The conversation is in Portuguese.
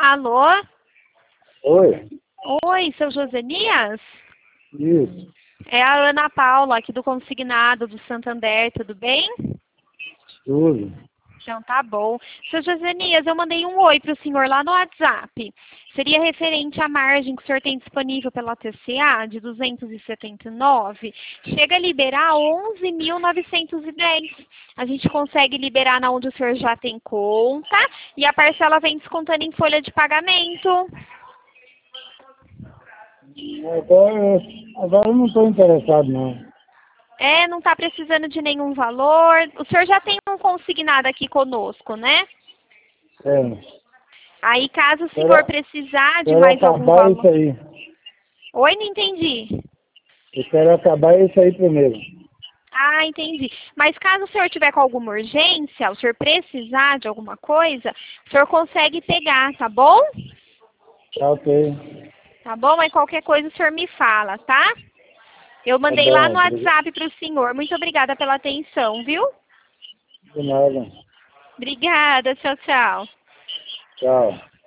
Alô? Oi. Oi, seu Josenias? Isso. É a Ana Paula, aqui do Consignado do Santander, tudo bem? Tudo. Então tá bom. Seu Josenias, eu mandei um oi para o senhor lá no WhatsApp. Seria referente à margem que o senhor tem disponível pela TCA de 279. Chega a liberar 11.910. A gente consegue liberar na onde o senhor já tem conta e a parcela vem descontando em folha de pagamento. Agora eu não estou interessado, não. Não está precisando de nenhum valor. O senhor já tem um consignado aqui conosco, né? É. Aí, caso o senhor precisar de Quero mais algum acabar isso valor... aí. Oi, não entendi. Eu quero acabar isso aí primeiro. Ah, entendi. Mas caso o senhor tiver com alguma urgência, o senhor precisar de alguma coisa, o senhor consegue pegar, tá bom? Tá ok. Tá bom? Mas qualquer coisa o senhor me fala, tá? Eu Tá mandei lá bom. no WhatsApp para o senhor. Muito obrigada pela atenção, viu? De nada. Obrigada. Tchau, tchau. Tchau.